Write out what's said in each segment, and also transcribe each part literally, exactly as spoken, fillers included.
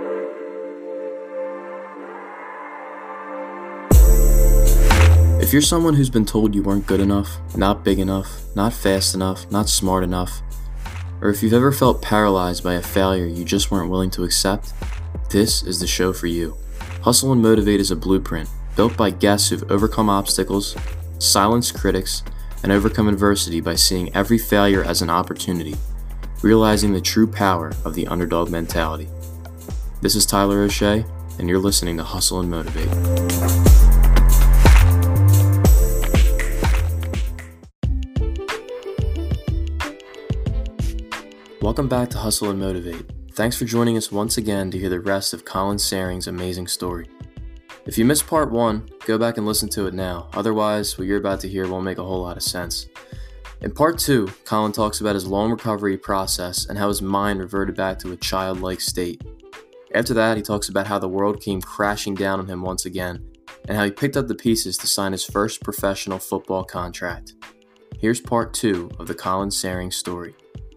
If you're someone who's been told you weren't good enough, not big enough, not fast enough, not smart enough, or if you've ever felt paralyzed by a failure you just weren't willing to accept, this is the show for you. Hustle and Motivate is a blueprint built by guests who've overcome obstacles, silenced critics, and overcome adversity by seeing every failure as an opportunity, realizing the true power of the underdog mentality. This is Tyler O'Shea, and you're listening to Hustle and Motivate. Welcome back to Hustle and Motivate. Thanks for joining us once again to hear the rest of Colin Saring's amazing story. If you missed part one, go back and listen to it now. Otherwise, what you're about to hear won't make a whole lot of sense. In part two, Colin talks about his long recovery process and how his mind reverted back to a childlike state. After that, he talks about how the world came crashing down on him once again and how he picked up the pieces to sign his first professional football contract. Here's part two of the Colin Saring story.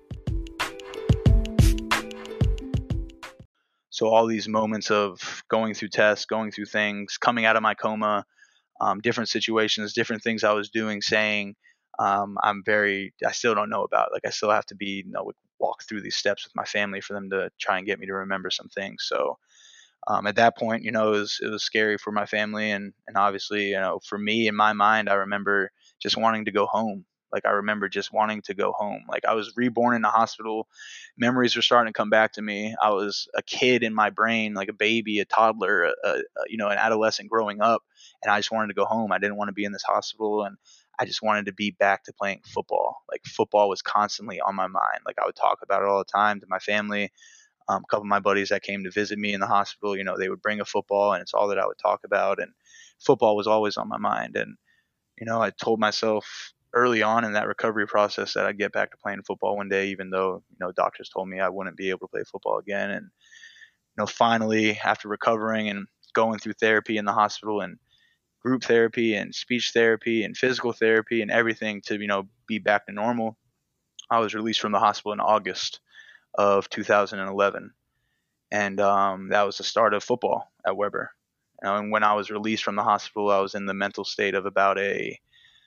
So all these moments of going through tests, going through things, coming out of my coma, um, different situations, different things I was doing, saying, um, I'm very, I still don't know about. Like I still have to be, you know, walk through these steps with my family for them to try and get me to remember some things. So um, at that point, you know, it was, it was scary for my family. And, and obviously, you know, for me in my mind, I remember just wanting to go home. Like I remember just wanting to go home. Like I was reborn in the hospital. Memories were starting to come back to me. I was a kid in my brain, like a baby, a toddler, a, a, you know, an adolescent growing up. And I just wanted to go home. I didn't want to be in this hospital. And I just wanted to be back to playing football. Like football was constantly on my mind. Like I would talk about it all the time to my family. Um, a couple of my buddies that came to visit me in the hospital, you know, they would bring a football and it's all that I would talk about. And football was always on my mind. And, you know, I told myself early on in that recovery process that I'd get back to playing football one day, even though, you know, doctors told me I wouldn't be able to play football again. And, you know, finally, after recovering and going through therapy in the hospital and group therapy and speech therapy and physical therapy and everything to, you know, be back to normal, I was released from the hospital in August of two thousand eleven. And um, that was the start of football at Weber. You know, and when I was released from the hospital, I was in the mental state of about a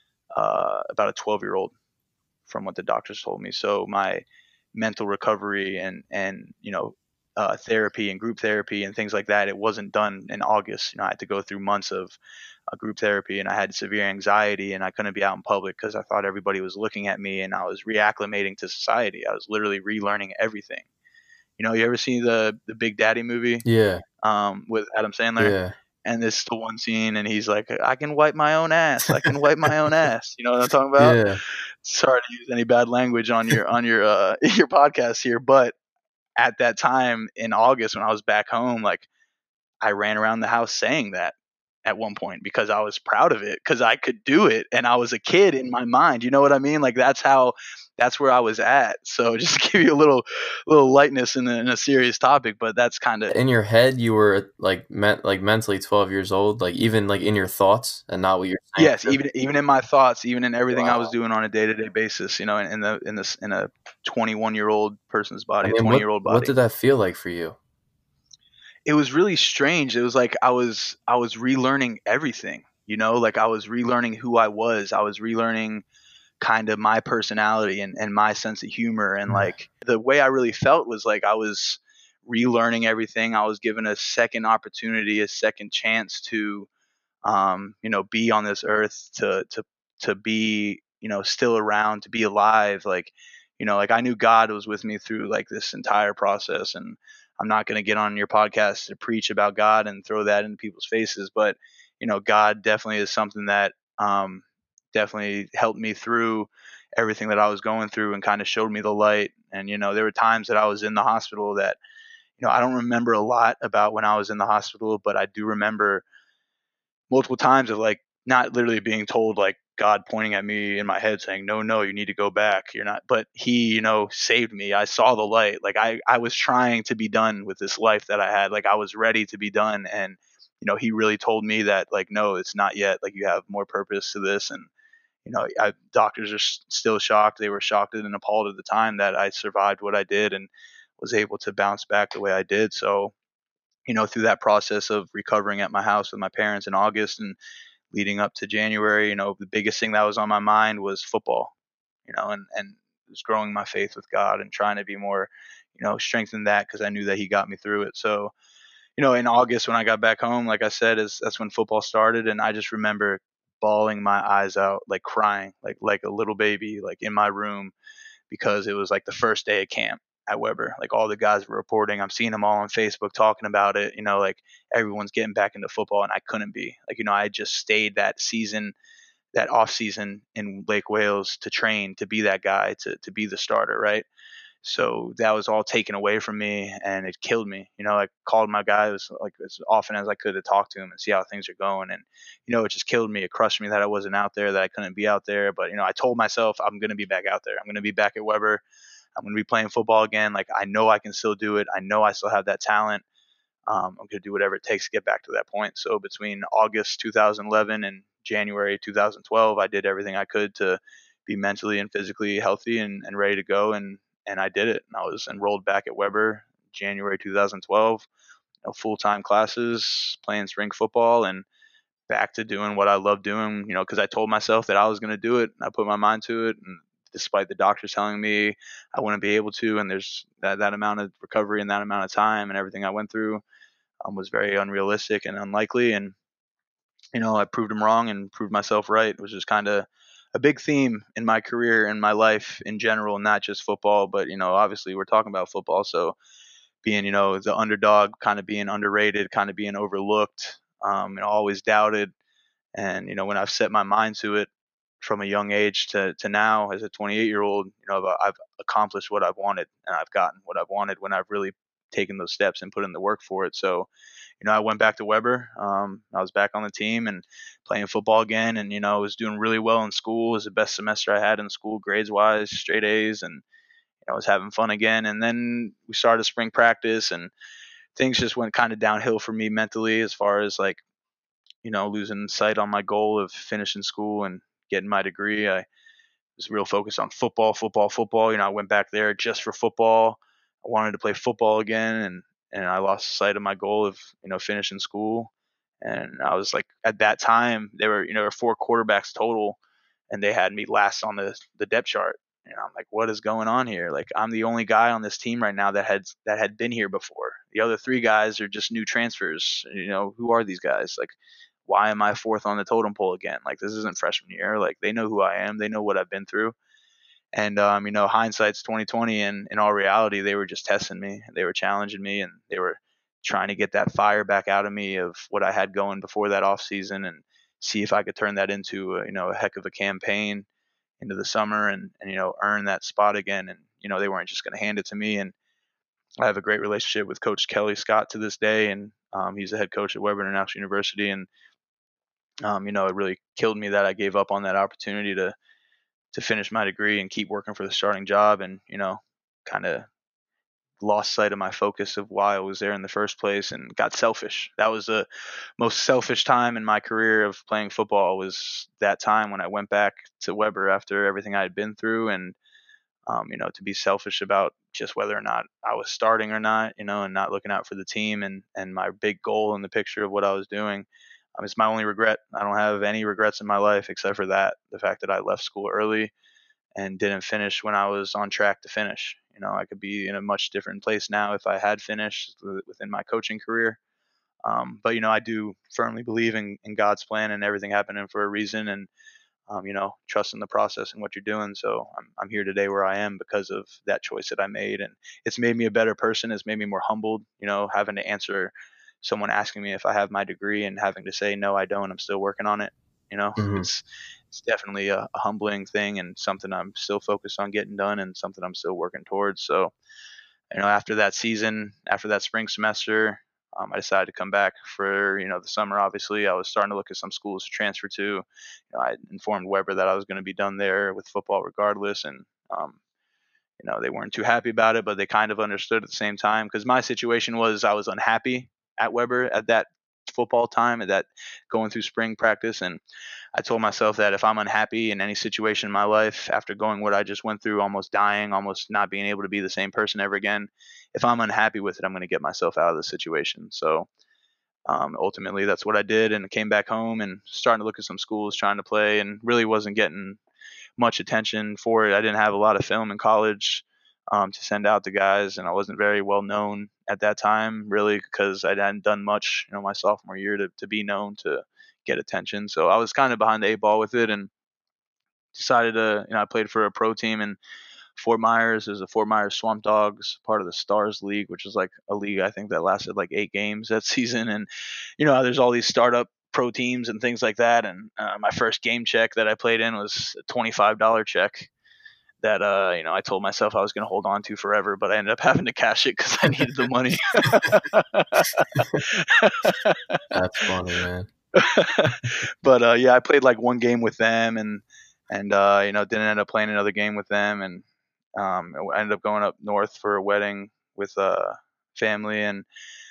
uh, about a twelve-year-old, from what the doctors told me. So my mental recovery and and you know uh, therapy and group therapy and things like that, it wasn't done in August. You know, I had to go through months of uh, group therapy, and I had severe anxiety, and I couldn't be out in public because I thought everybody was looking at me, and I was reacclimating to society. I was literally relearning everything. You know, you ever see the the Big Daddy movie? Yeah. Um, with Adam Sandler. Yeah. And this is the one scene, and he's like, I can wipe my own ass. I can wipe my own ass. You know what I'm talking about? Yeah. Sorry to use any bad language on your on your uh, your podcast here, but at that time in August when I was back home, like I ran around the house saying that at one point because I was proud of it because I could do it and I was a kid in my mind. You know what I mean? Like that's how that's where I was at. So just to give you a little little lightness in a, in a serious topic, but that's kind of in your head. You were like meant like mentally twelve years old, like even like in your thoughts and not what you're saying. Yes, even even in my thoughts, even in everything Wow. I was doing on a day to day basis. You know, in, in the in this in a twenty-one year old person's body, I mean, a twenty year old what, body. what did that feel like for you? It was really strange. It was like I was I was relearning everything, you know, like I was relearning who I was. I was relearning kind of my personality and, and my sense of humor. And like the way I really felt was like I was relearning everything. I was given a second opportunity, a second chance to um, you know, be on this earth, to to to be, you know, still around, to be alive. Like, you know, like I knew God was with me through like this entire process. And I'm not going to get on your podcast to preach about God and throw that in people's faces, but you know, God definitely is something that um, definitely helped me through everything that I was going through and kind of showed me the light. And you know, there were times that I was in the hospital that, you know, I don't remember a lot about when I was in the hospital, but I do remember multiple times of like not literally being told, like God pointing at me in my head saying, no, no, you need to go back. You're not, but he, you know, saved me. I saw the light. Like I, I was trying to be done with this life that I had. Like I was ready to be done. And, you know, he really told me that like, no, it's not yet. Like you have more purpose to this. And, you know, I, doctors are s- still shocked. They were shocked and appalled at the time that I survived what I did and was able to bounce back the way I did. So, you know, through that process of recovering at my house with my parents in August and leading up to January, you know, the biggest thing that was on my mind was football, you know, and, and just growing my faith with God and trying to be more, you know, strengthen that because I knew that He got me through it. So, you know, in August when I got back home, like I said, is that's when football started, and I just remember bawling my eyes out, like crying, like like a little baby, like in my room because it was like the first day of camp at Weber. Like all the guys were reporting. I'm seeing them all on Facebook talking about it. You know, like everyone's getting back into football, and I couldn't be. Like you know, I just stayed that season, that off season in Lake Wales to train to be that guy, to to be the starter, right? So that was all taken away from me, and it killed me. You know, I called my guys like as often as I could to talk to him and see how things are going. And you know, it just killed me. It crushed me that I wasn't out there, that I couldn't be out there. But you know, I told myself I'm going to be back out there. I'm going to be back at Weber. I'm going to be playing football again. Like I know I can still do it. I know I still have that talent. Um, I'm going to do whatever it takes to get back to that point. So between August two thousand eleven and January two thousand twelve, I did everything I could to be mentally and physically healthy and, and ready to go. And, and I did it. And I was enrolled back at Weber January two thousand twelve, you know, full-time classes, playing spring football, and back to doing what I love doing, you know, because I told myself that I was going to do it. And I put my mind to it. And despite the doctors telling me I wouldn't be able to, and there's that, that amount of recovery and that amount of time and everything I went through, um, was very unrealistic and unlikely. And, you know, I proved them wrong and proved myself right, which is kind of a big theme in my career and my life in general, not just football, but, you know, obviously we're talking about football. So being, you know, the underdog, kind of being underrated, kind of being overlooked, um, and always doubted. And, you know, when I've set my mind to it from a young age to, to now as a twenty-eight year old, you know, I've, I've accomplished what I've wanted and I've gotten what I've wanted when I've really taken those steps and put in the work for it. So, you know, I went back to Weber. Um, I was back on the team and playing football again. And, you know, I was doing really well in school. It was the best semester I had in school, grades wise, straight A's. And, you know, I was having fun again. And then we started spring practice and things just went kind of downhill for me mentally as far as like, you know, losing sight on my goal of finishing school and getting my degree. I was real focused on football, football, football. You know, I went back there just for football. I wanted to play football again, and and I lost sight of my goal of you know finishing school. And I was like, at that time, there were you know there were four quarterbacks total, and they had me last on the the depth chart. And I'm like, what is going on here? Like, I'm the only guy on this team right now that had that had been here before. The other three guys are just new transfers. You know, who are these guys? Like, why am I fourth on the totem pole again? Like, this isn't freshman year. Like, they know who I am. They know what I've been through. And um, you know, hindsight's twenty twenty, and in all reality, they were just testing me. They were challenging me, and they were trying to get that fire back out of me of what I had going before that off season, and see if I could turn that into a, you know a heck of a campaign into the summer, and and you know earn that spot again. And you know they weren't just going to hand it to me. And I have a great relationship with Coach Kelly Scott to this day, and um, he's the head coach at Weber International University. And um, you know it really killed me that I gave up on that opportunity to to finish my degree and keep working for the starting job, and you know kind of lost sight of my focus of why I was there in the first place and got selfish. That was the most selfish time in my career of playing football, was that time when I went back to Weber after everything I had been through. And um, you know to be selfish about just whether or not I was starting or not, you know and not looking out for the team and and my big goal in the picture of what I was doing. Um, it's my only regret. I don't have any regrets in my life except for that, the fact that I left school early and didn't finish when I was on track to finish. You know, I could be in a much different place now if I had finished within my coaching career. Um, but you know, I do firmly believe in, in God's plan and everything happening for a reason, and um, you know, trust in the process and what you're doing. So I'm I'm here today where I am because of that choice that I made, and it's made me a better person. It's made me more humbled. You know, having to answer someone asking me if I have my degree and having to say no, I don't. I'm still working on it. You know, Hmm. it's it's definitely a, a humbling thing and something I'm still focused on getting done and something I'm still working towards. So, you know, after that season, after that spring semester, um, I decided to come back for, you know, the summer. Obviously, I was starting to look at some schools to transfer to. You know, I informed Weber that I was going to be done there with football regardless. And, um, you know, they weren't too happy about it, but they kind of understood at the same time because my situation was I was unhappy at Weber at that football time at that going through spring practice. And I told myself that if I'm unhappy in any situation in my life after going what I just went through, almost dying, almost not being able to be the same person ever again, if I'm unhappy with it, I'm going to get myself out of the situation. So um, ultimately, that's what I did, and came back home and starting to look at some schools, trying to play, and really wasn't getting much attention for it. I didn't have a lot of film in college um, to send out to guys, and I wasn't very well known at that time, really, because I hadn't done much, you know, my sophomore year to, to be known to get attention. So I was kind of behind the eight ball with it, and decided to, you know, I played for a pro team in Fort Myers. Is a Fort Myers Swamp Dogs, part of the Stars League, which is like a league I think that lasted like eight games that season. And you know, there's all these startup pro teams and things like that. And uh, my first game check that I played in was a twenty-five dollars check that uh, you know, I told myself I was going to hold on to forever, but I ended up having to cash it because I needed the money. That's funny, man. But uh, yeah, I played like one game with them, and and uh, you know, didn't end up playing another game with them, and um, I ended up going up north for a wedding with a uh, family, and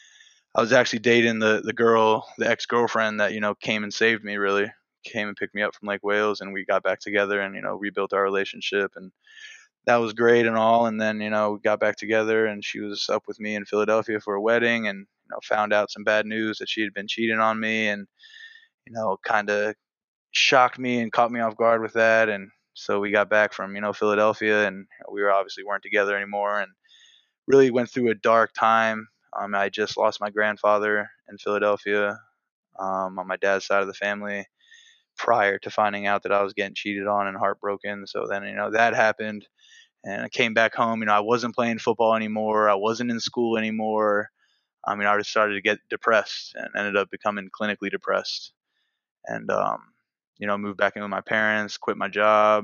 I was actually dating the the girl, the ex girlfriend that, you know, came and saved me. Really came and picked me up from Lake Wales, and we got back together, and you know, rebuilt our relationship, and that was great and all. And then, you know, we got back together, and she was up with me in Philadelphia for a wedding, and you know, found out some bad news that she had been cheating on me, and you know, kind of shocked me and caught me off guard with that. And so we got back from, you know, Philadelphia, and we were obviously weren't together anymore, and really went through a dark time. Um, I just lost my grandfather in Philadelphia um, on my dad's side of the family prior to finding out that I was getting cheated on and heartbroken. So then, you know, that happened, and I came back home. You know, I wasn't playing football anymore. I wasn't in school anymore. I mean, I just started to get depressed and ended up becoming clinically depressed. And um, you know, moved back in with my parents, quit my job,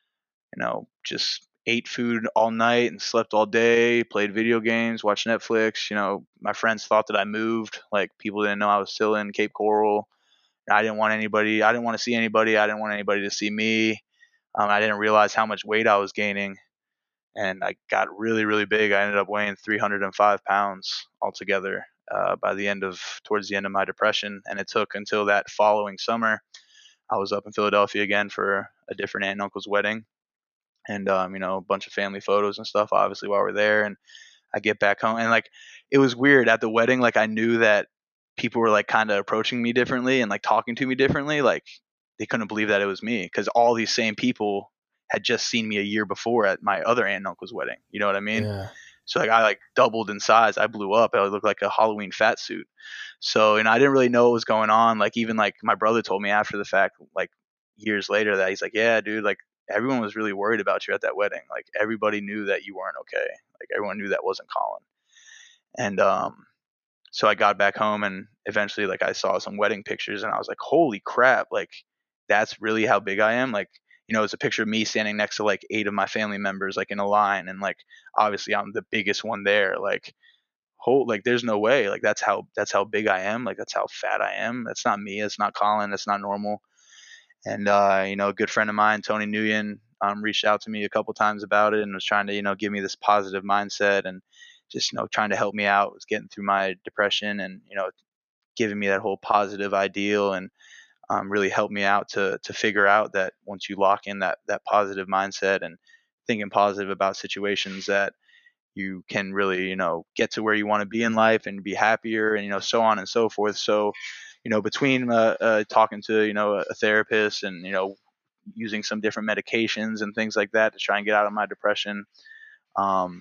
you know, just ate food all night and slept all day, played video games, watched Netflix. You know, my friends thought that I moved. Like, people didn't know I was still in Cape Coral. I didn't want anybody, I didn't want to see anybody. I didn't want anybody to see me. Um, I didn't realize how much weight I was gaining. And I got really, really big. I ended up weighing three hundred five pounds altogether uh, by the end of, towards the end of my depression. And it took until that following summer. I was up in Philadelphia again for a different aunt and uncle's wedding, and um, you know, a bunch of family photos and stuff, obviously, while we're there. And I get back home, and like, it was weird at the wedding. Like, I knew that people were like kind of approaching me differently and like talking to me differently. Like, they couldn't believe that it was me, because all these same people had just seen me a year before at my other aunt and uncle's wedding. You know what I mean? Yeah. So like, I like doubled in size. I blew up. I looked like a Halloween fat suit. So, and I didn't really know what was going on. Like, even like my brother told me after the fact, like years later, that he's like, yeah, dude, like everyone was really worried about you at that wedding. Like, everybody knew that you weren't okay. Like, everyone knew that wasn't Colin. And um, so I got back home, and eventually, like, I saw some wedding pictures, and I was like, holy crap, like, that's really how big I am. Like, you know, it's a picture of me standing next to like eight of my family members, like in a line, and like obviously I'm the biggest one there. Like, whole, like, there's no way. Like, that's how that's how big I am. Like, that's how fat I am. That's not me. It's not Colin. That's not normal. And uh, you know, a good friend of mine, Tony Nguyen, um, reached out to me a couple times about it, and was trying to, you know, give me this positive mindset, and just, you know, trying to help me out. Was getting through my depression, and you know, giving me that whole positive ideal, and um, really helped me out to to figure out that once you lock in that that positive mindset and thinking positive about situations, that you can really, you know, get to where you want to be in life and be happier, and you know, so on and so forth. So, you know, between uh, uh, talking to, you know, a therapist, and you know, using some different medications and things like that to try and get out of my depression, um,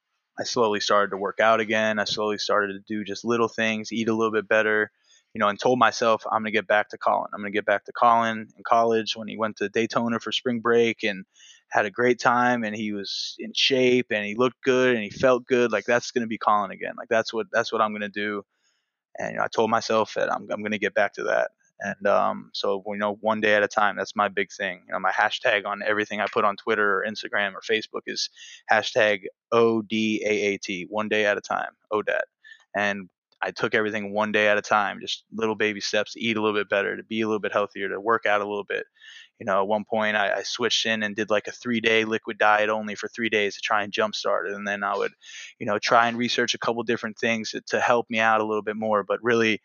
I slowly started to work out again. I slowly started to do just little things, eat a little bit better, you know, and told myself I'm going to get back to Colin. I'm going to get back to Colin in college when he went to Daytona for spring break and had a great time, and he was in shape and he looked good and he felt good. Like, that's going to be Colin again. Like, that's what, that's what I'm going to do. And you know, I told myself that I'm, I'm going to get back to that. And um, so, you know, one day at a time, that's my big thing. You know, my hashtag on everything I put on Twitter or Instagram or Facebook is hashtag O D A A T, one day at a time, O D A T. And I took everything one day at a time, just little baby steps to eat a little bit better, to be a little bit healthier, to work out a little bit. You know, at one point I, I switched in and did like a three day liquid diet only for three days to try and jumpstart it. And then I would, you know, try and research a couple different things to, to help me out a little bit more. But really,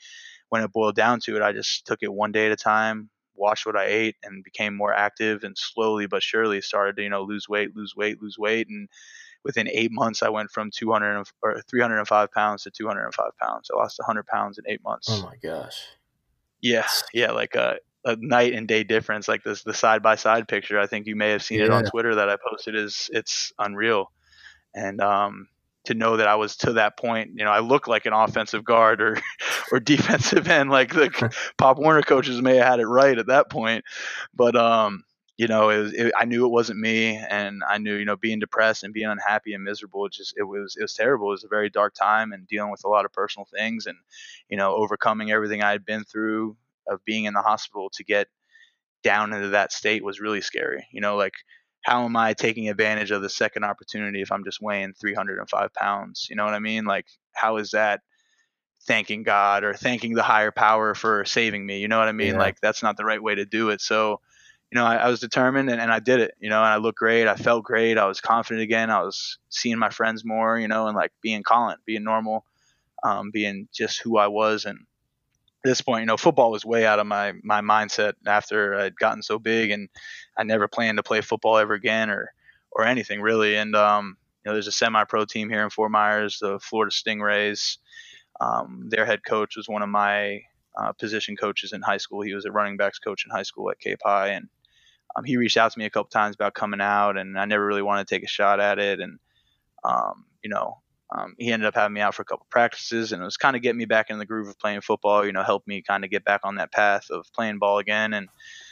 when it boiled down to it, I just took it one day at a time, watched what I ate, and became more active, and slowly but surely started to, you know, lose weight, lose weight, lose weight. And within eight months, I went from two hundred or three hundred five pounds to two hundred five pounds. I lost one hundred pounds in eight Oh months. my gosh. Yeah, yeah, like a, a night and day difference. Like this, the side by side picture. I think you may have seen it on Yeah. Twitter that I posted. Is it's unreal. And um, to know that I was to that point, you know, I look like an offensive guard or or defensive end. Like the Pop Warner coaches may have had it right at that point, but um, you know, it was, it, I knew it wasn't me, and I knew, you know, being depressed and being unhappy and miserable, it just it was it was terrible. It was a very dark time, and dealing with a lot of personal things, and you know, overcoming everything I had been through of being in the hospital to get down into that state was really scary. You know, like how am I taking advantage of the second opportunity if I'm just weighing three hundred five pounds? You know what I mean? Like, how is that thanking God or thanking the higher power for saving me? You know what I mean? Yeah. Like, that's not the right way to do it. So, you know, I, I was determined, and, and I did it, you know, and I looked great. I felt great. I was confident again. I was seeing my friends more, you know, and like being Colin, being normal, um, being just who I was. And at this point, you know, football was way out of my my mindset after I'd gotten so big, and I never planned to play football ever again, or or anything really. And um, you know, there's a semi-pro team here in Fort Myers, the Florida Stingrays. Um, their head coach was one of my uh, position coaches in high school. He was a running backs coach in high school at Cape High, and um, he reached out to me a couple times about coming out, and I never really wanted to take a shot at it. And um, you know, um, he ended up having me out for a couple practices, and it was kind of getting me back in the groove of playing football. You know, helped me kind of get back on that path of playing ball again. And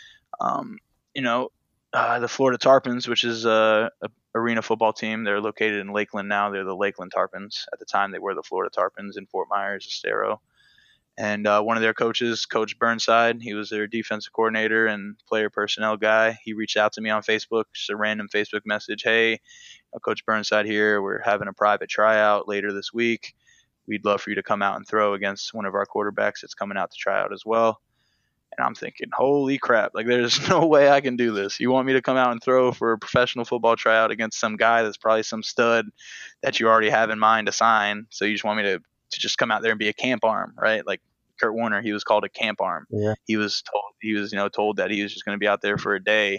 um, you know, uh, the Florida Tarpons, which is a, a arena football team, they're located in Lakeland now. They're the Lakeland Tarpons. At the time, they were the Florida Tarpons in Fort Myers, Estero. And uh, one of their coaches, Coach Burnside, he was their defensive coordinator and player personnel guy. He reached out to me on Facebook, just a random Facebook message. Hey, Coach Burnside here. We're having a private tryout later this week. We'd love for you to come out and throw against one of our quarterbacks that's coming out to try out as well. And I'm thinking, holy crap, like there's no way I can do this. You want me to come out and throw for a professional football tryout against some guy that's probably some stud that you already have in mind to sign. So you just want me to, to just come out there and be a camp arm, right? Like Kurt Warner, he was called a camp arm. Yeah. He was told, he was, you know, told that he was just going to be out there for a day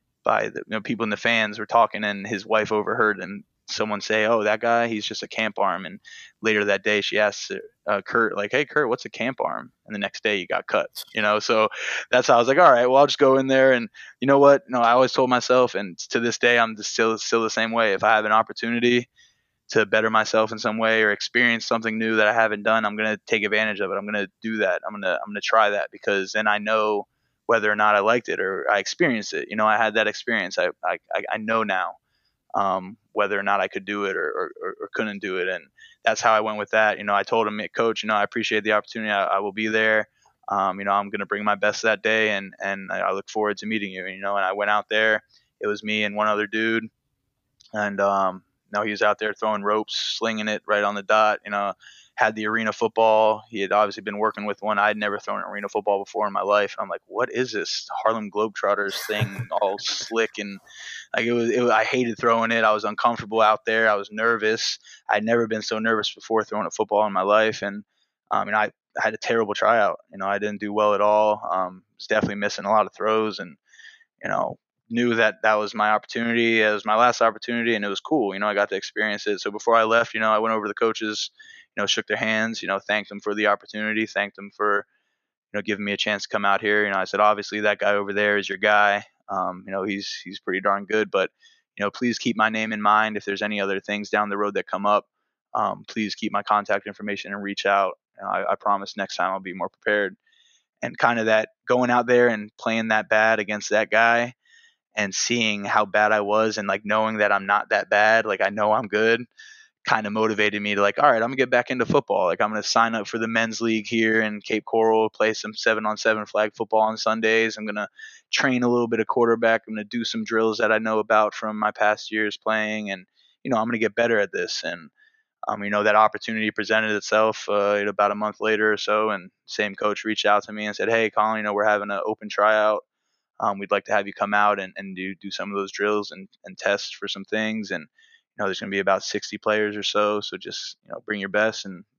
by the, you know, people in the fans were talking, and his wife overheard and someone say, "Oh, that guy, he's just a camp arm." And later that day, she asked uh, Kurt, like, "Hey, Kurt, what's a camp arm?" And the next day, he got cut. You know, so that's how I was like, "All right, well, I'll just go in there." And you know what? No, I always told myself, and to this day, I'm still still the same way. If I have an opportunity to better myself in some way or experience something new that I haven't done, I'm gonna take advantage of it. I'm gonna do that. I'm gonna I'm gonna try that, because then I know whether or not I liked it or I experienced it. You know, I had that experience. I I, I know now um, whether or not I could do it or, or, or couldn't do it. And that's how I went with that. You know, I told him, Coach, you know, I appreciate the opportunity. I, I will be there. Um, you know, I'm going to bring my best that day, and, and I look forward to meeting you, you know. And I went out there. It was me and one other dude. And, um, you know, he was out there throwing ropes, slinging it right on the dot, you know, had the arena football. He had obviously been working with one. I'd never thrown an arena football before in my life. And I'm like, what is this Harlem Globetrotters thing, all slick? And like, it was, it was, I hated throwing it. I was uncomfortable out there. I was nervous. I'd never been so nervous before throwing a football in my life. And, um, and I, I had a terrible tryout. You know, I didn't do well at all. Um, was definitely missing a lot of throws, and, you know, knew that that was my opportunity. It was my last opportunity, and it was cool. You know, I got to experience it. So before I left, you know, I went over to the coaches, you know, shook their hands, you know, thanked them for the opportunity, thanked them for, you know, giving me a chance to come out here. You know, I said, obviously that guy over there is your guy. Um, you know, he's, he's pretty darn good, but, you know, please keep my name in mind. If there's any other things down the road that come up, um, please keep my contact information and reach out. You know, I, I promise next time I'll be more prepared. And kind of that going out there and playing that bad against that guy, and seeing how bad I was, and like knowing that I'm not that bad, like I know I'm good, kind of motivated me to like, all right, I'm gonna get back into football. Like I'm gonna sign up for the men's league here in Cape Coral, play some seven on seven flag football on Sundays. I'm gonna train a little bit of quarterback. I'm gonna do some drills that I know about from my past years playing, and you know, I'm gonna get better at this. And um, you know, that opportunity presented itself uh, about a month later or so, and same coach reached out to me and said, hey, Colin, you know, we're having an open tryout. Um, we'd like to have you come out and, and do, do some of those drills and, and test for some things. And, you know, there's going to be about sixty players or so. So just, you know, bring your best, and, you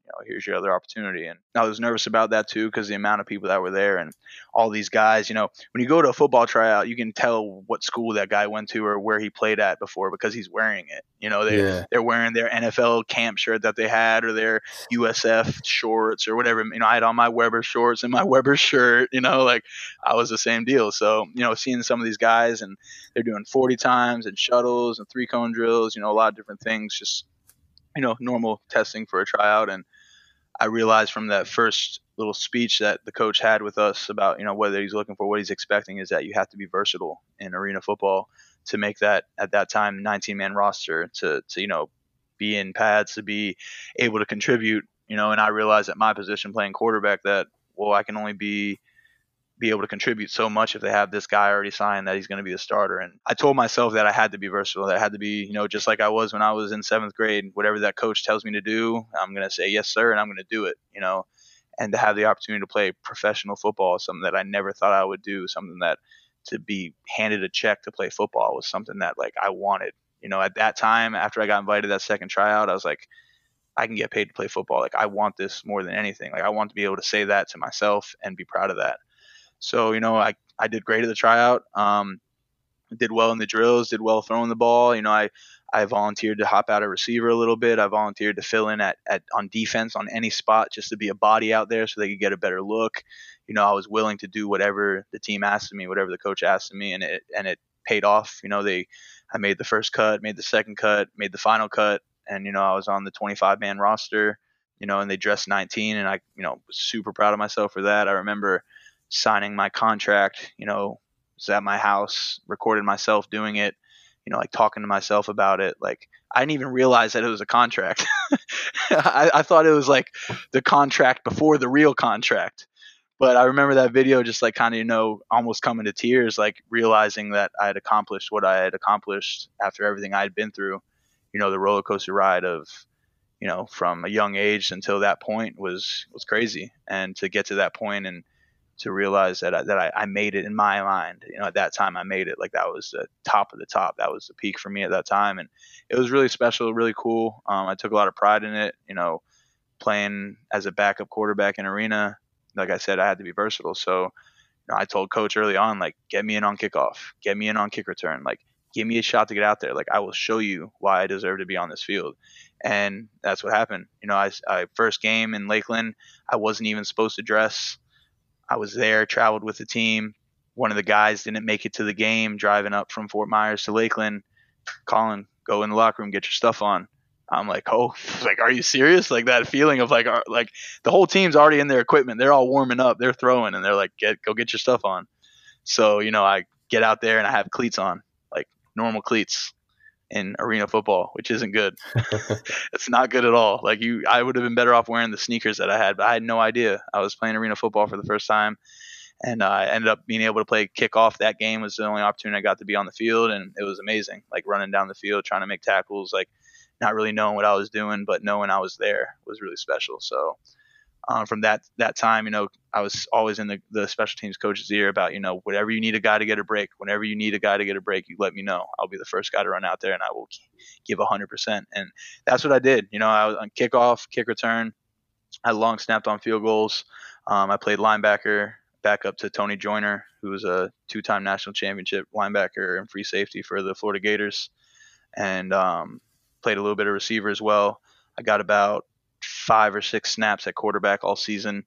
you know, here's your other opportunity. And I was nervous about that too, because the amount of people that were there and all these guys, you know, when you go to a football tryout, you can tell what school that guy went to or where he played at before because he's wearing it. You know, they Yeah. they're wearing their N F L camp shirt that they had, or their U S F shorts or whatever. You know, I had on my Weber shorts and my Weber shirt, you know, like I was the same deal. So, you know, seeing some of these guys and they're doing forty times and shuttles and three cone drills, you know, a lot of different things, just, you know, normal testing for a tryout. And I realized from that first little speech that the coach had with us about, you know, whether he's looking for, what he's expecting, is that you have to be versatile in arena football to make that, at that time, nineteen man roster, to, to, you know, be in pads, to be able to contribute, you know. And I realized at my position playing quarterback that, well, I can only be, be able to contribute so much if they have this guy already signed that he's going to be the starter. And I told myself that I had to be versatile, that I had to be, you know, just like I was when I was in seventh grade, whatever that coach tells me to do, I'm going to say, yes, sir. And I'm going to do it, you know. And to have the opportunity to play professional football is something that I never thought I would do, something that to be handed a check to play football was something that, like, I wanted, you know. At that time, after I got invited to that second tryout, I was like, I can get paid to play football. Like, I want this more than anything. Like, I want to be able to say that to myself and be proud of that. So, you know, I, I did great at the tryout, um, did well in the drills, did well throwing the ball. You know, I, I volunteered to hop out a receiver a little bit. I volunteered to fill in at, at on defense on any spot, just to be a body out there so they could get a better look. You know, I was willing to do whatever the team asked of me, whatever the coach asked of me, and it and it paid off. You know, they I made the first cut, made the second cut, made the final cut, and, you know, I was on the twenty-five man roster, you know, and they dressed nineteen, and I, you know, was super proud of myself for that. I remember signing my contract, you know, was at my house, recorded myself doing it, you know, like talking to myself about it. Like, I didn't even realize that it was a contract. I, I thought it was like the contract before the real contract. But I remember that video just like kind of, you know, almost coming to tears, like realizing that I had accomplished what I had accomplished after everything I had been through. You know, the roller coaster ride of, you know, from a young age until that point was, was crazy. And to get to that point and to realize that I, that I, I made it in my mind, you know, at that time I made it, like that was the top of the top. That was the peak for me at that time. And it was really special, really cool. Um, I took a lot of pride in it, you know, playing as a backup quarterback in arena. Like I said, I had to be versatile. So, you know, I told coach early on, like, get me in on kickoff, get me in on kick return, like, give me a shot to get out there. Like, I will show you why I deserve to be on this field. And that's what happened. You know, I, I first game in Lakeland, I wasn't even supposed to dress. I was there, traveled with the team. One of the guys didn't make it to the game, driving up from Fort Myers to Lakeland. Colin, go in the locker room, get your stuff on. I'm like, oh, like, are you serious? Like that feeling of like, are, like the whole team's already in their equipment. They're all warming up. They're throwing, and they're like, get, go get your stuff on. So, you know, I get out there and I have cleats on, like normal cleats in arena football, which isn't good. It's not good at all. Like you, I would have been better off wearing the sneakers that I had, but I had no idea. I was playing arena football for the first time, and uh, I ended up being able to play kickoff. That game was the only opportunity I got to be on the field, and it was amazing. Like running down the field, trying to make tackles, like not really knowing what I was doing, but knowing I was there was really special. So um, from that that time, you know, I was always in the, the special teams coach's ear about, you know, whenever you need a guy to get a break, whenever you need a guy to get a break, you let me know. I'll be the first guy to run out there, and I will give one hundred percent. And that's what I did. You know, I was on kickoff, kick return. I long snapped on field goals. Um, I played linebacker, back up to Tony Joyner, who was a two-time national championship linebacker and free safety for the Florida Gators, and um, played a little bit of receiver as well. I got about five or six snaps at quarterback all season.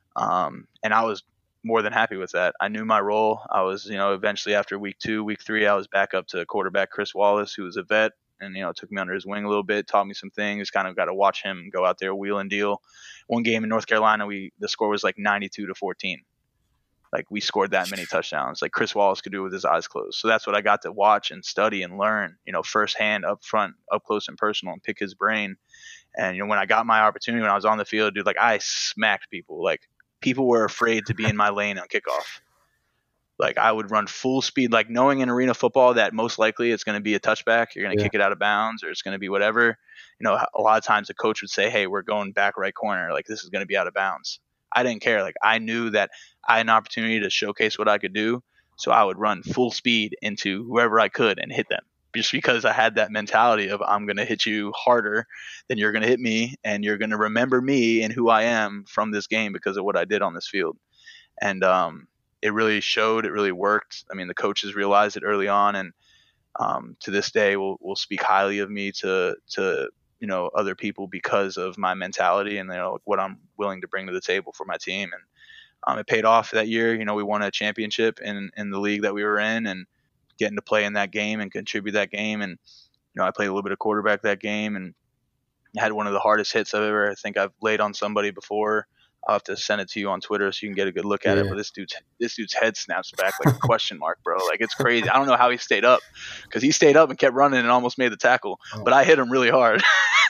Um, and I was more than happy with that. I knew my role. I was, you know, eventually after week two, week three, I was back up to quarterback Chris Wallace, who was a vet, and, you know, took me under his wing a little bit, taught me some things, kind of got to watch him go out there, wheel and deal. One game in North Carolina, we, the score was like ninety-two to fourteen. Like we scored that many touchdowns. Like Chris Wallace could do it with his eyes closed. So that's what I got to watch and study and learn, you know, firsthand, up front, up close and personal, and pick his brain. And, you know, when I got my opportunity, when I was on the field, dude, like I smacked people. Like people were afraid to be in my lane on kickoff. Like I would run full speed, like knowing in arena football that most likely it's going to be a touchback. You're going to yeah. kick it out of bounds, or it's going to be whatever. You know, a lot of times the coach would say, hey, we're going back right corner. Like this is going to be out of bounds. I didn't care. Like I knew that I had an opportunity to showcase what I could do. So I would run full speed into whoever I could and hit them. just because I had that mentality of I'm going to hit you harder than you're going to hit me, and you're going to remember me and who I am from this game because of what I did on this field. And um, it really showed. It really worked. I mean, the coaches realized it early on, and um, to this day will will speak highly of me to to you know other people because of my mentality and you know what I'm willing to bring to the table for my team. And um, it paid off that year. You know, we won a championship in in the league that we were in, and getting to play in that game and contribute that game. And you know, I played a little bit of quarterback that game, and had one of the hardest hits I've ever I think I've laid on somebody before. I'll have to send it to you on Twitter so you can get a good look at Yeah. it. But this dude's this dude's head snaps back like a question mark, bro. Like it's crazy. I don't know how he stayed up because he stayed up and kept running and almost made the tackle. Oh. But I hit him really hard.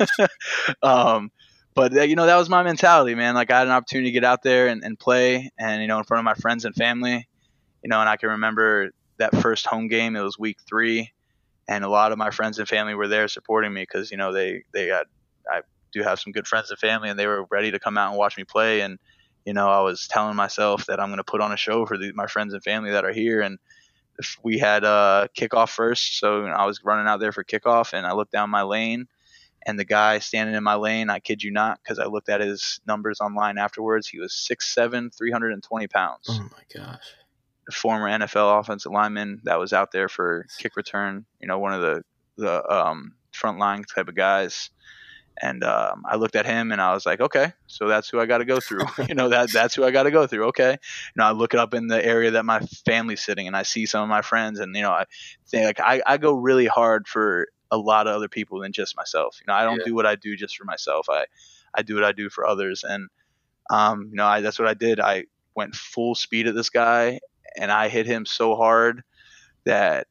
um, but uh, you know that was my mentality, man. Like I had an opportunity to get out there and, and play, and you know in front of my friends and family. You know, and I can remember that first home game. It was week three, and a lot of my friends and family were there supporting me because you know they they got I do have some good friends and family, and they were ready to come out and watch me play. And you know, I was telling myself that I'm going to put on a show for the, my friends and family that are here. And if we had uh, kickoff first, so you know, I was running out there for kickoff, and I looked down my lane, and the guy standing in my lane, I kid you not, because I looked at his numbers online afterwards, he was six seven, three hundred twenty pounds. Oh my gosh. Former N F L offensive lineman that was out there for kick return, you know, one of the, the um, front line type of guys. And um, I looked at him and I was like, okay, so that's who I got to go through. you know, that that's who I got to go through. Okay. You know, I look it up in the area that my family's sitting, and I see some of my friends, and, you know, I think like I, I go really hard for a lot of other people than just myself. You know, I don't Yeah. do what I do just for myself. I, I do what I do for others. And, um, you know, I, that's what I did. I went full speed at this guy, and I hit him so hard that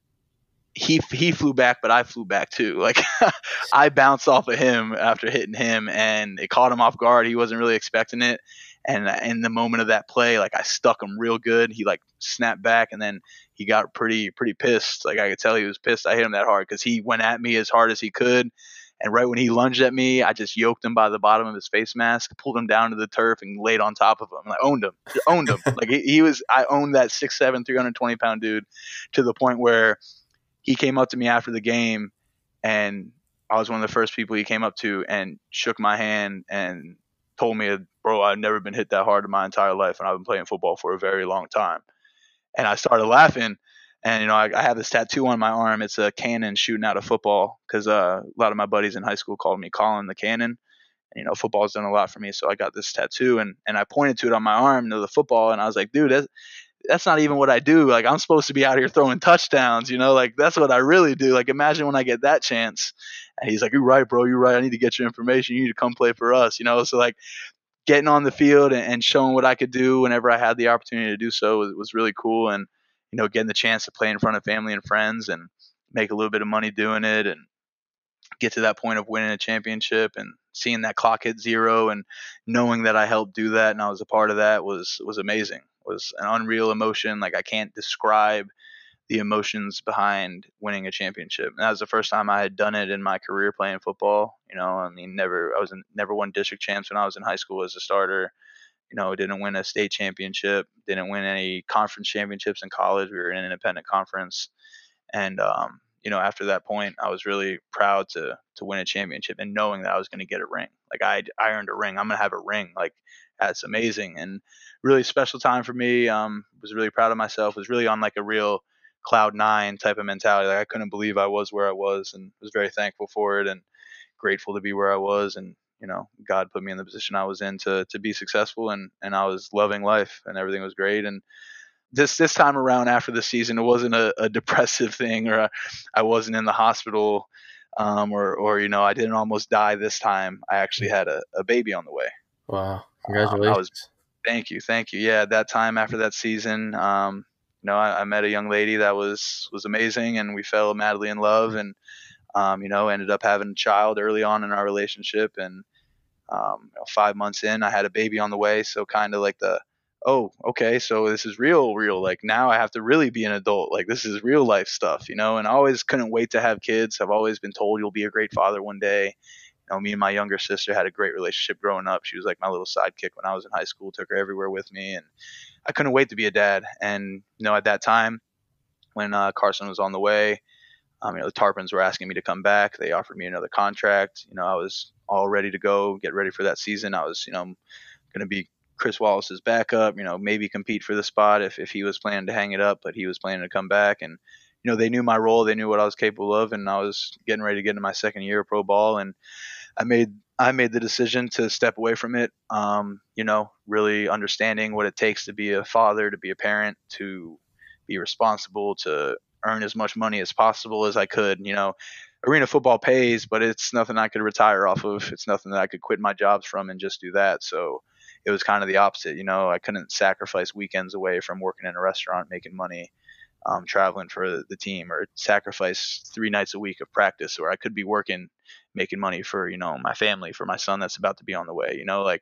he he flew back, but I flew back too. Like I bounced off of him after hitting him, and it caught him off guard. He wasn't really expecting it. And in the moment of that play, like I stuck him real good. He like snapped back, and then he got pretty pretty pissed. Like I could tell he was pissed I hit him that hard because he went at me as hard as he could. And right when he lunged at me, I just yoked him by the bottom of his face mask, pulled him down to the turf, and laid on top of him. And I owned him, owned him. Like he, he was, I owned that six seven, three hundred twenty pound dude to the point where he came up to me after the game, and I was one of the first people he came up to and shook my hand and told me, bro, I've never been hit that hard in my entire life, and I've been playing football for a very long time. And I started laughing, and, you know, I, I have this tattoo on my arm. It's a cannon shooting out a football because uh, a lot of my buddies in high school called me Colin the Cannon. And, you know, football's done a lot for me, so I got this tattoo, and, and I pointed to it on my arm to the football, and I was like, dude, that's, that's not even what I do. Like, I'm supposed to be out here throwing touchdowns, you know, like that's what I really do. Like, imagine when I get that chance. And he's like, you're right, bro. You're right. I need to get your information. You need to come play for us, you know? So like getting on the field and, and showing what I could do whenever I had the opportunity to do so was, was really cool. And, you know, getting the chance to play in front of family and friends and make a little bit of money doing it and get to that point of winning a championship and seeing that clock hit zero and knowing that I helped do that and I was a part of that was, was amazing. It was an unreal emotion. Like I can't describe the emotions behind winning a championship. And that was the first time I had done it in my career playing football. You know, I mean, never, I was in, never won district champs when I was in high school as a starter. You know, didn't win a state championship, didn't win any conference championships in college. We were in an independent conference. And, um, you know, after that point, I was really proud to to win a championship and knowing that I was going to get a ring. Like I I earned a ring. I'm going to have a ring. Like that's amazing and really special time for me. Um, was really proud of myself. Was really on like a real cloud nine type of mentality. Like I couldn't believe I was where I was and was very thankful for it and grateful to be where I was. And you know, God put me in the position I was in to to be successful and and I was loving life and everything was great. And this this time around after the season, it wasn't a, a depressive thing or a, I wasn't in the hospital um, or or you know I didn't almost die this time. I actually had a, a baby on the way. Wow! Congratulations. Um, I was, thank you, thank you. Yeah, that time after that season, um, you know, I, I met a young lady that was was amazing, and we fell madly in love, and um, you know, ended up having a child early on in our relationship, and um, you know, five months in, I had a baby on the way. So kind of like the oh, okay, so this is real, real. Like now I have to really be an adult. Like this is real life stuff, you know. And I always couldn't wait to have kids. I've always been told you'll be a great father one day. You know, me and my younger sister had a great relationship growing up. She was like my little sidekick when I was in high school. Took her everywhere with me, and I couldn't wait to be a dad. And you know, at that time, when uh, Carson was on the way, Um, you know, the Tarpons were asking me to come back. They offered me another contract. You know, I was all ready to go, get ready for that season. I was, you know, going to be Chris Wallace's backup, you know, maybe compete for the spot if, if he was planning to hang it up, but he was planning to come back. And, you know, they knew my role. They knew what I was capable of. And I was getting ready to get into my second year of pro ball. And I made I made the decision to step away from it, um, you know, really understanding what it takes to be a father, to be a parent, to be responsible, to earn as much money as possible as I could. You know, arena football pays, but it's nothing I could retire off of. It's nothing that I could quit my jobs from and just do that. So it was kind of the opposite. You know, I couldn't sacrifice weekends away from working in a restaurant, making money, um, traveling for the team, or sacrifice three nights a week of practice, or I could be working, making money for, you know, my family, for my son that's about to be on the way. You know, like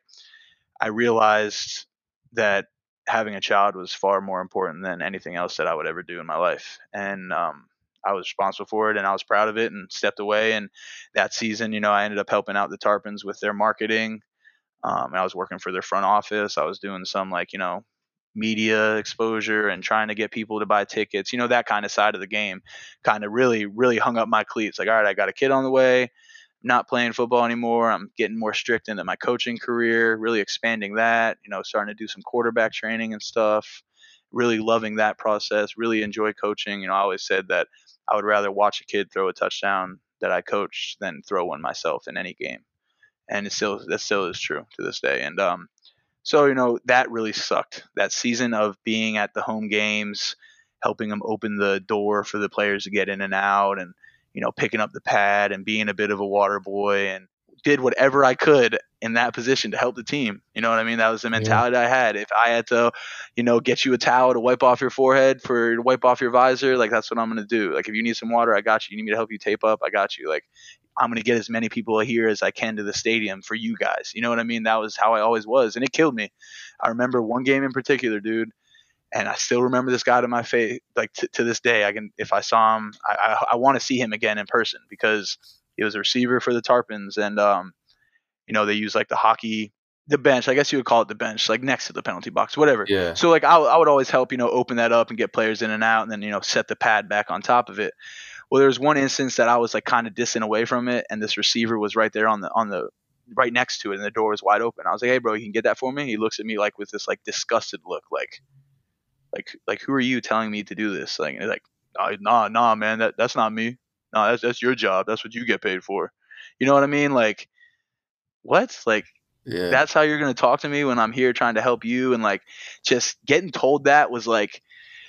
I realized that having a child was far more important than anything else that I would ever do in my life. And um, I was responsible for it, and I was proud of it, and stepped away. And that season, you know, I ended up helping out the Tarpons with their marketing. Um, and I was working for their front office. I was doing some, like, you know, media exposure and trying to get people to buy tickets, you know, that kind of side of the game. Kind of really, really hung up my cleats. Like, all right, I got a kid on the way, not playing football anymore. I'm getting more strict into my coaching career, really expanding that, you know, starting to do some quarterback training and stuff, really loving that process, really enjoy coaching. You know, I always said that I would rather watch a kid throw a touchdown that I coached than throw one myself in any game. And it still, that still is true to this day. And um, so, you know, that really sucked. That season of being at the home games, helping them open the door for the players to get in and out, and, you know, picking up the pad and being a bit of a water boy, and did whatever I could in that position to help the team. You know what I mean? That was the mentality yeah. I had. If I had to, you know, get you a towel to wipe off your forehead, for to wipe off your visor, like, that's what I'm going to do. Like, if you need some water, I got you. You need me to help you tape up, I got you. Like, I'm going to get as many people here as I can to the stadium for you guys. You know what I mean? That was how I always was. And it killed me. I remember one game in particular, dude, and I still remember this guy to my face. Like, t- to this day, I can, if I saw him, I, I, I want to see him again in person, because he was a receiver for the Tarpons. And, um, you know, they use like the hockey, the bench, I guess you would call it the bench, like next to the penalty box, whatever. Yeah. So like, I, I would always help, you know, open that up and get players in and out, and then, you know, set the pad back on top of it. Well, there was one instance that I was like kind of distant away from it, and this receiver was right there on the on the right next to it, and the door was wide open. I was like, "Hey, bro, you can get that for me?" He looks at me like with this like disgusted look, like, like, like, who are you telling me to do this? Like, like, nah, nah, man, that that's not me. No, that's that's your job. That's what you get paid for. You know what I mean? Like, what? Like, yeah. That's how you're gonna talk to me when I'm here trying to help you? And like, just getting told that was like,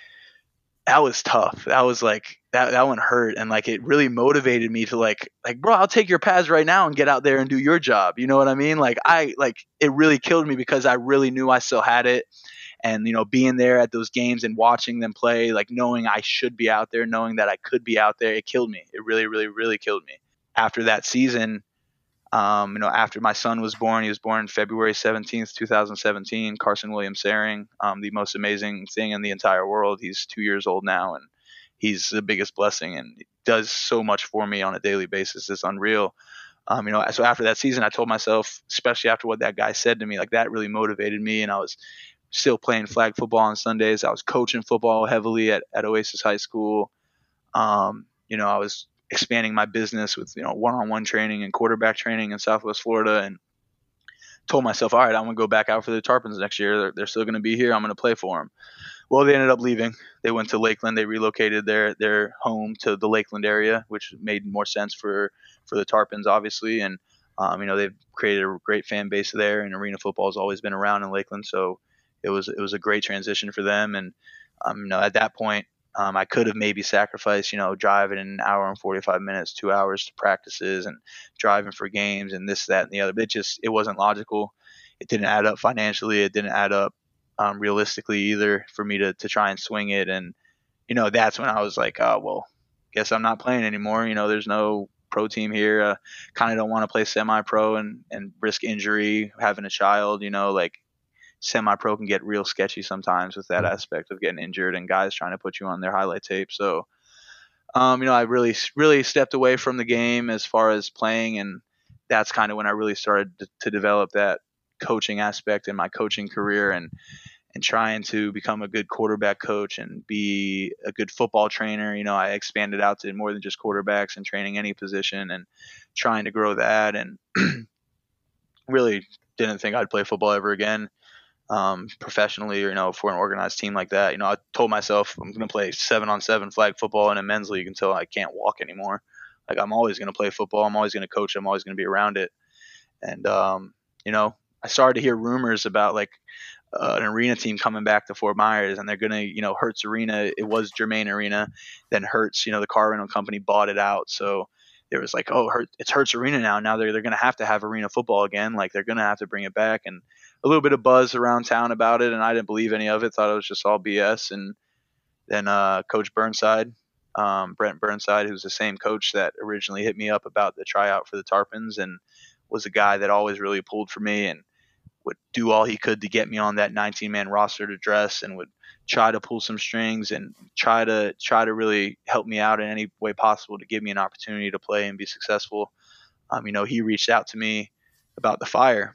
that was tough. That was like, that, that one hurt. And like, it really motivated me to like, like, bro, I'll take your pads right now and get out there and do your job. You know what I mean? Like, I, like, it really killed me, because I really knew I still had it. And, you know, being there at those games and watching them play, like knowing I should be out there, knowing that I could be out there, it killed me. It really, really, really killed me. After that season, Um, you know, after my son was born, he was born February seventeenth, twenty seventeen, Carson William Saring, um, the most amazing thing in the entire world. He's two years old now, and he's the biggest blessing, and does so much for me on a daily basis. It's unreal. Um, you know, so after that season, I told myself, especially after what that guy said to me, like, that really motivated me. And I was still playing flag football on Sundays. I was coaching football heavily at, at Oasis High School. Um, you know, I was expanding my business with, you know, one-on-one training and quarterback training in Southwest Florida, and told myself, all right, I'm going to go back out for the Tarpons next year. They're, they're still going to be here. I'm going to play for them. Well, they ended up leaving. They went to Lakeland. They relocated their, their home to the Lakeland area, which made more sense for, for the Tarpons, obviously. And, um, you know, they've created a great fan base there, and arena football has always been around in Lakeland. So it was, it was a great transition for them. And, um, you know, at that point, Um, I could have maybe sacrificed, you know, driving an hour and forty-five minutes, two hours to practices, and driving for games and this, that, and the other. But it just, it wasn't logical. It didn't add up financially. It didn't add up um, realistically either for me to, to try and swing it. And, you know, that's when I was like, oh, well, guess I'm not playing anymore. You know, there's no pro team here. Uh, kind of don't want to play semi-pro and, and risk injury, having a child, you know, like, semi-pro can get real sketchy sometimes with that aspect of getting injured and guys trying to put you on their highlight tape. So, um, you know, I really, really stepped away from the game as far as playing. And that's kind of when I really started to, to develop that coaching aspect in my coaching career. And, and trying to become a good quarterback coach and be a good football trainer. You know, I expanded out to more than just quarterbacks and training any position and trying to grow that, and really didn't think I'd play football ever again, um, professionally, or, you know, for an organized team like that. You know, I told myself I'm going to play seven on seven flag football in a men's league until I can't walk anymore. Like, I'm always going to play football. I'm always going to coach. I'm always going to be around it. And, um, you know, I started to hear rumors about like uh, an arena team coming back to Fort Myers, and they're going to, you know, Hertz Arena. It was Germain Arena. Then Hertz, you know, the car rental company bought it out. So there was like, oh, Hertz, it's Hertz Arena now. Now they're, they're going to have to have arena football again. Like, they're going to have to bring it back. And a little bit of buzz around town about it. And I didn't believe any of it. Thought it was just all B S. And then uh, Coach Burnside, um, Brent Burnside, who's the same coach that originally hit me up about the tryout for the Tarpons, and was a guy that always really pulled for me and would do all he could to get me on that nineteen man roster to dress, and would try to pull some strings and try to try to really help me out in any way possible to give me an opportunity to play and be successful. Um, you know, he reached out to me about the Fire.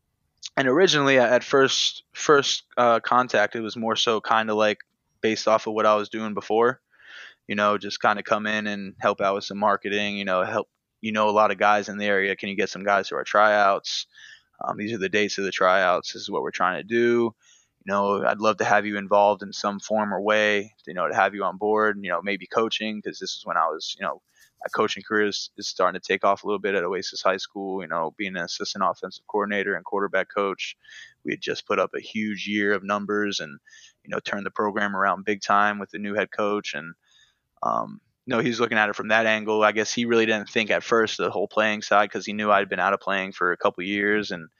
And originally at first, first uh, contact, it was more so kind of like based off of what I was doing before, you know, just kind of come in and help out with some marketing, you know, help, you know, a lot of guys in the area. Can you get some guys to our tryouts? Um, these are the dates of the tryouts. This is what we're trying to do. You know, I'd love to have you involved in some form or way, you know, to have you on board, you know, maybe coaching, because this is when I was, you know, my coaching career is, is starting to take off a little bit at Oasis High School, you know, being an assistant offensive coordinator and quarterback coach. We had just put up a huge year of numbers and, you know, turned the program around big time with the new head coach. And, um, you know, he's looking at it from that angle. I guess he really didn't think at first the whole playing side, because he knew I'd been out of playing for a couple of years. And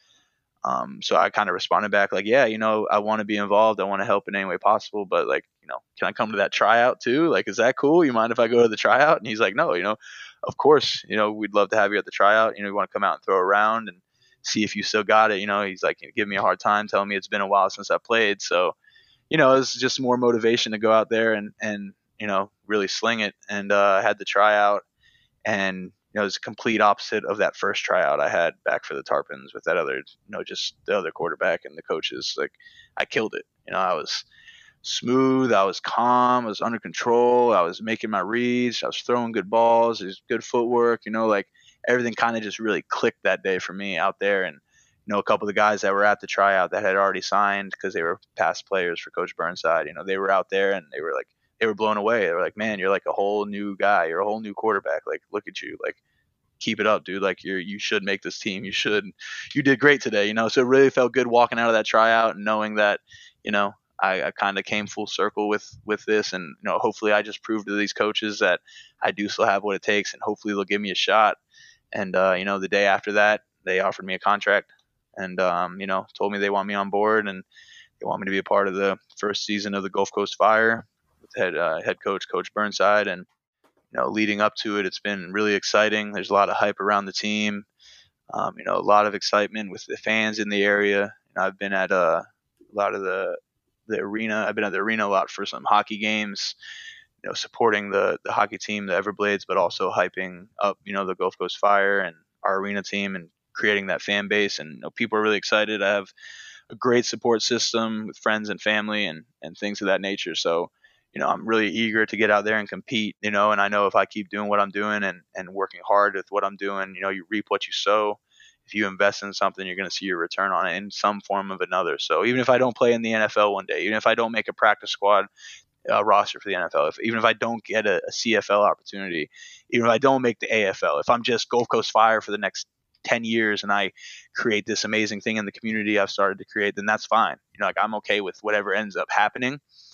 um, so I kind of responded back like, yeah, you know, I want to be involved. I want to help in any way possible. But like, you know, can I come to that tryout too? Like, is that cool? You mind if I go to the tryout? And he's like, no, you know, of course, you know, we'd love to have you at the tryout. You know, we want to come out and throw around and see if you still got it. You know, he's like, give me a hard time, telling me it's been a while since I played. So, you know, it's just more motivation to go out there and, and, you know, really sling it. And uh, I had the tryout, and, you know, it was a complete opposite of that first tryout I had back for the Tarpons with that other, you know, just the other quarterback and the coaches. Like, I killed it. You know, I was smooth. I was calm. I was under control. I was making my reads. I was throwing good balls. It was good footwork. You know, like everything kind of just really clicked that day for me out there. And, you know, a couple of the guys that were at the tryout that had already signed because they were past players for Coach Burnside, you know, they were out there and they were like, they were blown away. They were like, man, you're like a whole new guy. You're a whole new quarterback. Like, look at you. Like, keep it up, dude. Like, you're, you should make this team. You should, you did great today, you know? So it really felt good walking out of that tryout and knowing that, you know, I, I kind of came full circle with, with this. And, you know, hopefully I just proved to these coaches that I do still have what it takes, and hopefully they'll give me a shot. And, uh, you know, the day after that, they offered me a contract and, um, you know, told me they want me on board and they want me to be a part of the first season of the Gulf Coast Fire with head, uh, head coach, Coach Burnside. And, you know, leading up to it, it's been really exciting. There's a lot of hype around the team. Um, you know, a lot of excitement with the fans in the area. And I've been at uh, a lot of the the arena. I've been at the arena a lot for some hockey games, you know, supporting the the hockey team, the Everblades, but also hyping up, you know, the Gulf Coast Fire and our arena team and creating that fan base. And, you know, people are really excited. I have a great support system with friends and family and, and things of that nature. So, you know, I'm really eager to get out there and compete, you know, and I know if I keep doing what I'm doing and, and working hard with what I'm doing, you know, you reap what you sow. If you invest in something, you're going to see your return on it in some form of another. So even if I don't play in the N F L one day, even if I don't make a practice squad uh, roster for the N F L, if, even if I don't get a, a C F L opportunity, even if I don't make the A F L, if I'm just Gulf Coast Fire for the next ten years and I create this amazing thing in the community I've started to create, then that's fine. You know, like, I'm okay with whatever ends up happening.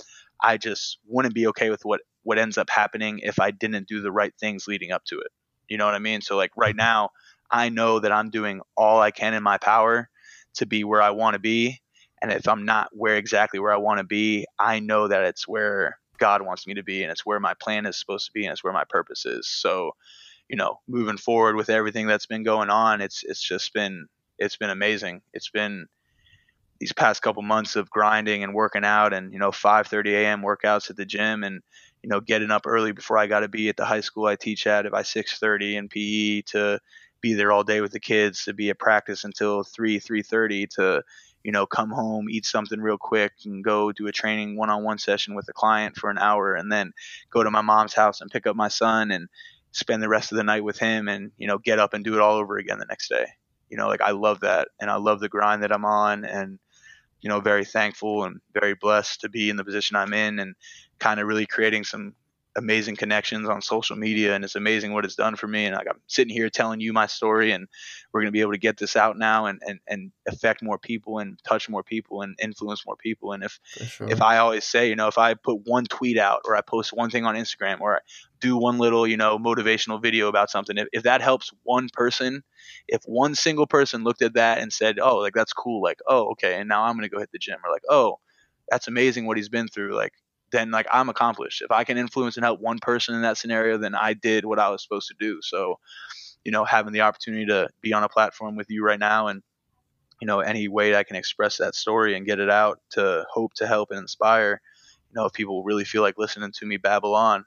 I just wouldn't be okay with what, what ends up happening if I didn't do the right things leading up to it. You know what I mean? So like right now, I know that I'm doing all I can in my power to be where I want to be. And if I'm not where exactly where I want to be, I know that it's where God wants me to be, and it's where my plan is supposed to be, and it's where my purpose is. So, you know, moving forward with everything that's been going on, it's, it's just been, it's been amazing. It's been these past couple months of grinding and working out and, you know, five thirty a.m. workouts at the gym and, you know, getting up early before I got to be at the high school I teach at by six thirty in P E, to be there all day with the kids, to be at practice until three, three thirty, to, you know, come home, eat something real quick, and go do a training one-on-one session with a client for an hour, and then go to my mom's house and pick up my son and spend the rest of the night with him, and, you know, get up and do it all over again the next day. You know, like, I love that, and I love the grind that I'm on, and, you know, very thankful and very blessed to be in the position I'm in, and kind of really creating some amazing connections on social media. And it's amazing what it's done for me. And like, I'm sitting here telling you my story, and we're going to be able to get this out now and, and, and affect more people and touch more people and influence more people. And if, sure. if I always say, you know, if I put one tweet out, or I post one thing on Instagram, or I do one little, you know, motivational video about something, if, if that helps one person, if one single person looked at that and said, oh, like, that's cool. Like, oh, okay. And now I'm going to go hit the gym, or like, oh, that's amazing what he's been through. Like, then like I'm accomplished. If I can influence and help one person in that scenario, then I did what I was supposed to do. So, you know, having the opportunity to be on a platform with you right now, and, you know, any way I can express that story and get it out to hope to help and inspire, you know, if people really feel like listening to me babble on,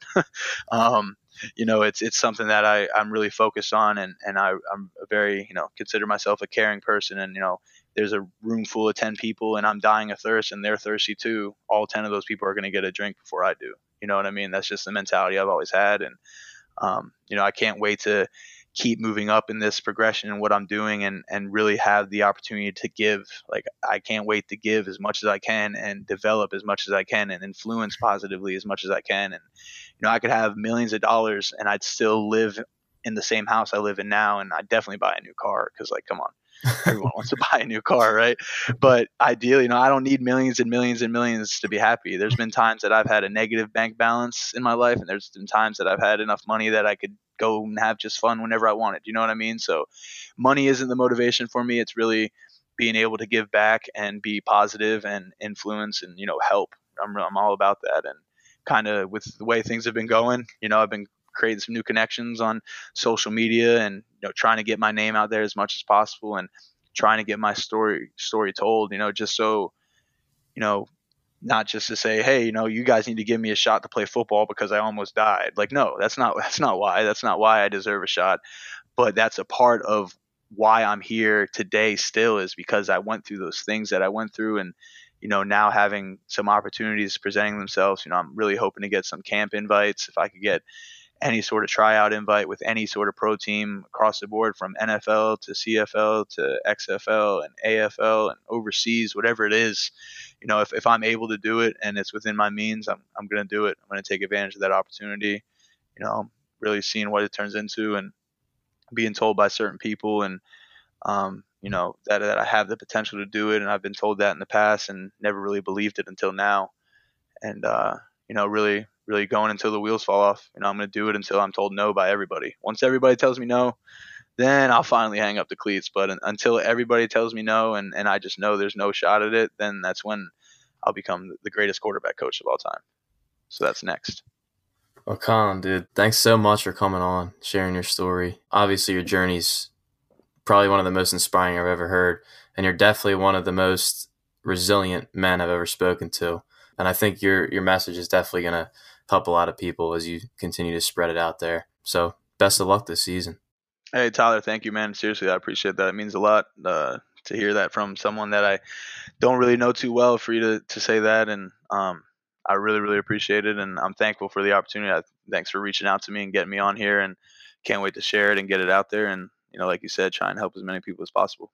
um, you know, it's, it's something that I, I'm really focused on. And, and I, I'm a very, you know, consider myself a caring person, and, you know, there's a room full of ten people and I'm dying of thirst and they're thirsty too. All ten of those people are going to get a drink before I do. You know what I mean? That's just the mentality I've always had. And, um, you know, I can't wait to keep moving up in this progression and what I'm doing, and, and really have the opportunity to give. Like, I can't wait to give as much as I can and develop as much as I can and influence positively as much as I can. And, you know, I could have millions of dollars and I'd still live in the same house I live in now. And I'd definitely buy a new car, because, like, come on. Everyone wants to buy a new car, right? But ideally, you know, I don't need millions and millions and millions to be happy. There's been times that I've had a negative bank balance in my life, and there's been times that I've had enough money that I could go and have just fun whenever I wanted. You know what I mean? So money isn't the motivation for me. It's really being able to give back and be positive and influence and, you know, help. I'm, I'm all about that. And kind of with the way things have been going, you know, I've been creating some new connections on social media, and, you know, trying to get my name out there as much as possible, and trying to get my story story told, you know, just so, you know, not just to say, hey, you know, you guys need to give me a shot to play football because I almost died. Like, no, that's not, that's not why, that's not why I deserve a shot. But that's a part of why I'm here today still, is because I went through those things that I went through. And, you know, now having some opportunities presenting themselves, you know, I'm really hoping to get some camp invites. If I could get any sort of tryout invite with any sort of pro team across the board, from N F L to C F L to X F L and A F L and overseas, whatever it is, you know, if, if I'm able to do it and it's within my means, I'm, I'm going to do it. I'm going to take advantage of that opportunity, you know, really seeing what it turns into, and being told by certain people, and, um, you know, that, that I have the potential to do it. And I've been told that in the past and never really believed it until now. And, uh, you know, really, really going until the wheels fall off. You know, I'm going to do it until I'm told no by everybody. Once everybody tells me no, then I'll finally hang up the cleats. But until everybody tells me no, and, and I just know there's no shot at it, then that's when I'll become the greatest quarterback coach of all time. So that's next. Well, Colin, dude, thanks so much for coming on, sharing your story. Obviously, your journey's probably one of the most inspiring I've ever heard, and you're definitely one of the most resilient men I've ever spoken to. And I think your your message is definitely going to help a lot of people as you continue to spread it out there. So best of luck this season. Hey, Tyler, thank you, man. Seriously, I appreciate that. It means a lot uh, to hear that from someone that I don't really know too well, for you to, to say that. And um, I really, really appreciate it. And I'm thankful for the opportunity. I, thanks for reaching out to me and getting me on here, and can't wait to share it and get it out there. And, you know, like you said, try and help as many people as possible.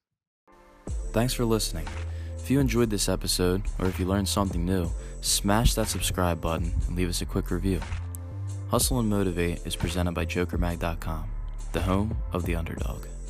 Thanks for listening. If you enjoyed this episode, or if you learned something new, smash that subscribe button and leave us a quick review. Hustle and Motivate is presented by Joker Mag dot com, the home of the underdog.